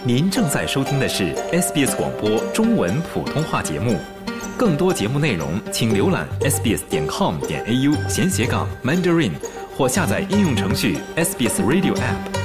您正在收听的是 SBS 广播中文普通话节目。更多节目内容，请浏览 sbs.com.au/Mandarin 或下载应用程序 SBS Radio App。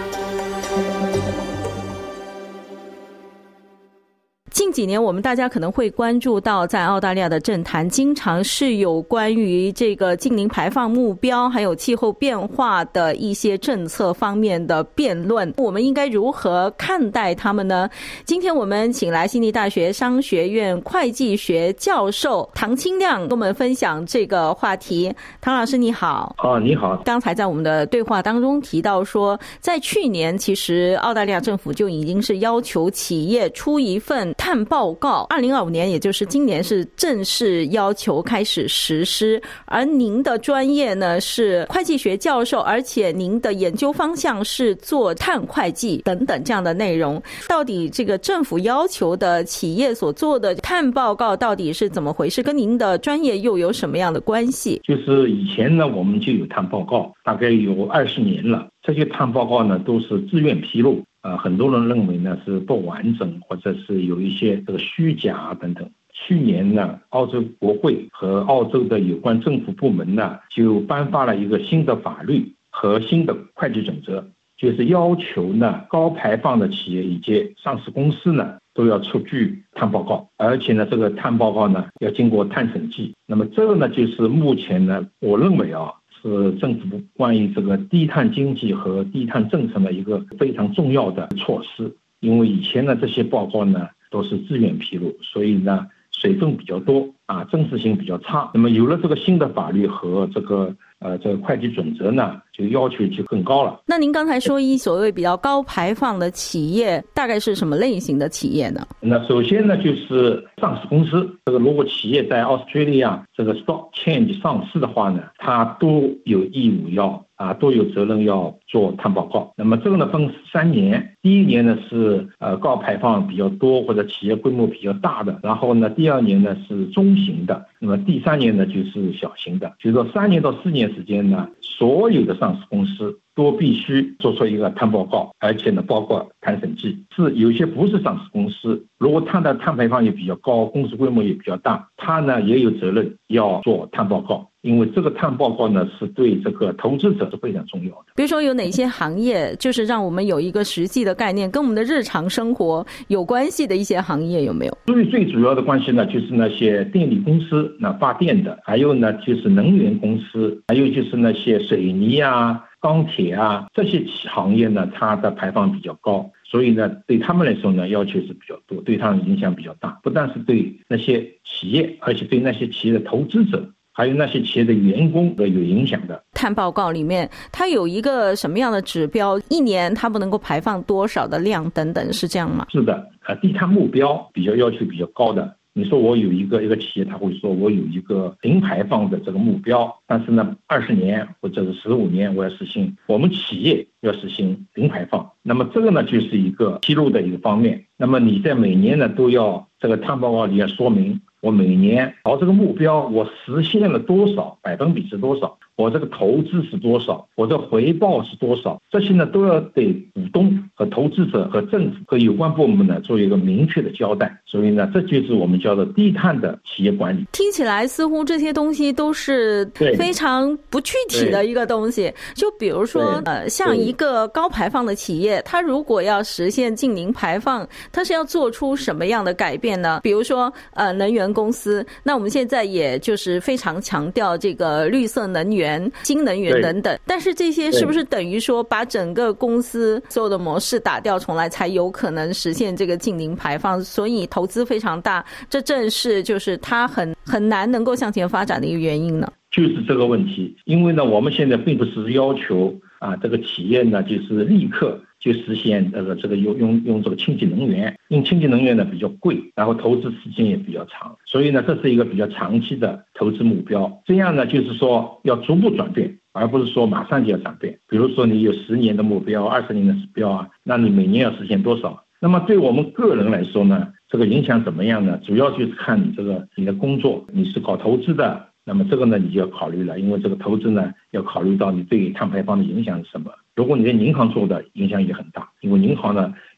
近几年我们大家可能会关注到，在澳大利亚的政坛经常是有关于这个净零排放目标还有气候变化的一些政策方面的辩论，我们应该如何看待他们呢？今天我们请来悉尼大学商学院会计学教授唐清亮跟我们分享这个话题。唐老师你好。 你好。 刚才在我们的对话当中提到说，在去年其实澳大利亚政府就已经是要求企业出一份碳报告，2025年也就是今年是正式要求开始实施。而您的专业呢是会计学教授，而且您的研究方向是做碳会计等等这样的内容。到底这个政府要求的企业所做的碳报告到底是怎么回事，跟您的专业又有什么样的关系？ 就是以前呢我们就有碳报告，大概有20年了。这些碳报告呢都是自愿披露，很多人认为呢是不完整，或者是有一些这个虚假等等。去年呢，澳洲国会和澳洲的有关政府部门呢就颁发了一个新的法律和新的会计准则，就是要求呢高排放的企业以及上市公司呢都要出具碳报告，而且呢这个碳报告呢要经过碳审计。那么这个呢就是目前呢我认为是政府关于这个低碳经济和低碳政策的一个非常重要的措施。因为以前呢这些报告呢都是自愿披露，所以呢水分比较多真实性比较差。那么有了这个新的法律和这个会计准则呢，就要求就更高了。 那您刚才说所谓比较高排放的企业大概是什么类型的企业呢？ 那首先呢就是上市公司，这个如果企业在 Australia 这个 Stock Change 上市的话呢，它都有义务都有责任要做碳报告。那么这个呢分3年，第一年呢是高排放比较多或者企业规模比较大的，然后呢第2年呢是中型的，那么第3年呢就是小型的。就是说3年到4年时间呢，所有的上市公司都必须做出一个碳报告，而且呢包括碳审计。是有些不是上市公司，如果它的碳排放也比较高，公司规模也比较大，它呢也有责任要做碳报告。因为这个碳报告呢是对这个投资者是非常重要的。 比如说有哪些行业就是让我们有一个实际的概念，跟我们的日常生活有关系的一些行业有没有？ 最主要的关系呢就是那些电力公司发电的，还有呢就是能源公司，还有就是那些水泥钢铁这些行业呢它的排放比较高，所以呢对他们来说呢要求是比较多，对他们影响比较大。不但是对那些企业，而且对那些企业的投资者还有那些企业的员工有影响的。 碳报告里面它有一个什么样的指标，一年它不能够排放多少的量等等，是这样吗？ 是的，低碳目标要求比较高的。你说我有一个企业，他会说我有一个零排放的这个目标，但是呢20年或者是15年我要实行，我们企业要实行零排放。那么这个呢就是一个披露的一个方面。那么你在每年呢都要这个碳报告里要说明我每年这个目标我实现了多少，百分比是多少，我这个投资是多少，我的回报是多少，这些呢都要对股东和投资者和政府和有关部门呢做一个明确的交代。所以呢这就是我们叫做低碳的企业管理。 听起来似乎这些东西都是非常不具体的一个东西。就比如说像一个高排放的企业，它如果要实现净零排放，它是要做出什么样的改变呢？比如说能源公司，那我们现在也就是非常强调这个绿色能源、新能源等等，但是这些是不是等于说把整个公司所有的模式打掉重来，才有可能实现这个净零排放？所以投资非常大，这正是就是它很难能够向前发展的一个原因呢？ 就是这个问题。因为呢我们现在并不是要求这个企业呢就是立刻就实现这个用这个清洁能源，因为清洁能源呢比较贵，然后投资时间也比较长，所以呢这是一个比较长期的投资目标。这样呢就是说要逐步转变，而不是说马上就要转变。比如说你有10年的目标、20年的目标那你每年要实现多少？那么对我们个人来说呢，这个影响怎么样呢？主要就是看你的工作，你是搞投资的，那么这个呢你就要考虑了，因为这个投资呢要考虑到你对碳排放的影响是什么。如果你在银行做的，影响也很大，因为银行呢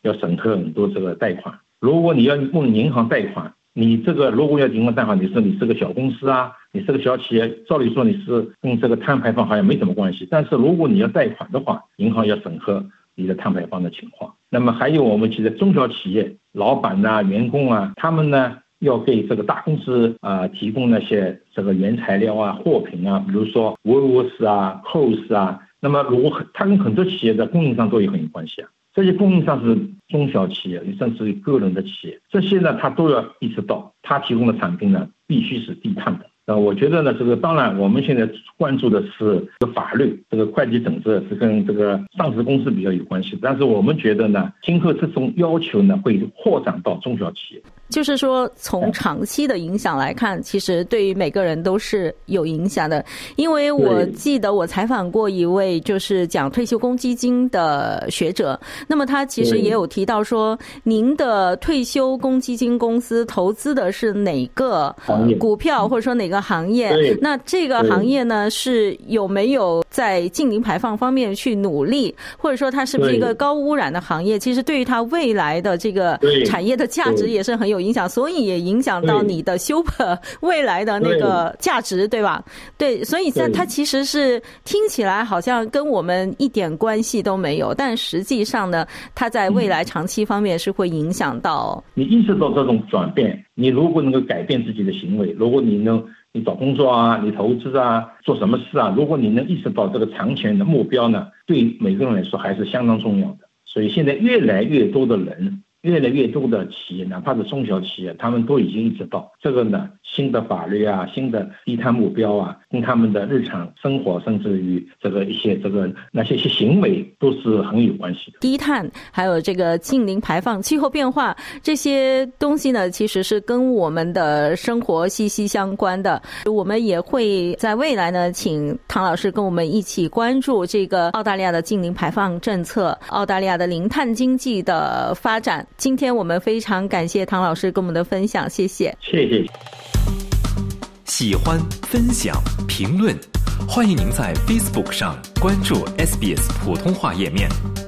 要审核很多这个贷款。如果你要问银行贷款，你这个如果要银行贷款，你是个小公司啊，你是个小企业，照理说你是跟这个碳排放好像没什么关系。但是如果你要贷款的话，银行要审核你的碳排放的情况。那么还有我们其实中小企业老板啊、员工啊，他们呢要给这个大公司提供那些这个原材料啊、货品啊，比如说 Woolworths 啊、Coles 啊。那么如果它跟很多企业的供应商都有很有关系啊。这些供应商是中小企业，甚至于个人的企业，这些呢，他都要意识到，他提供的产品呢，必须是低碳的。我觉得呢，这个当然我们现在关注的是这个法律，这个会计整治是跟这个上市公司比较有关系，但是我们觉得呢，今后这种要求呢，会扩展到中小企业。 就是说从长期的影响来看，其实对于每个人都是有影响的。因为我记得我采访过一位就是讲退休公积金的学者，那么他其实也有提到说，您的退休公积金公司投资的是哪个股票，或者说哪个行业，那这个行业呢是有没有在净零排放方面去努力，或者说它是不是一个高污染的行业，其实对于它未来的这个产业的价值也是很有影响，所以也影响到你的Super未来的那个价值，对吧？对，所以它其实是听起来好像跟我们一点关系都没有，但实际上呢，它在未来长期方面是会影响到。 你意识到这种转变，你如果能够改变自己的行为，如果你找工作啊，你投资啊，做什么事啊，如果你能意识到这个长期的目标呢，对每个人来说还是相当重要的。所以现在越来越多的人，越来越多的企业，哪怕是中小企业，他们都已经意识到这个呢，新的法律啊，新的低碳目标啊，跟他们的日常生活，甚至于这个一些那些行为都是很有关系的。 低碳还有这个净零排放、气候变化这些东西呢，其实是跟我们的生活息息相关的。我们也会在未来呢，请唐老师跟我们一起关注这个澳大利亚的净零排放政策，澳大利亚的零碳经济的发展。今天我们非常感谢唐老师跟我们的分享，谢谢。 谢谢。 喜欢、分享、评论，欢迎您在 Facebook 上关注 SBS 普通话页面。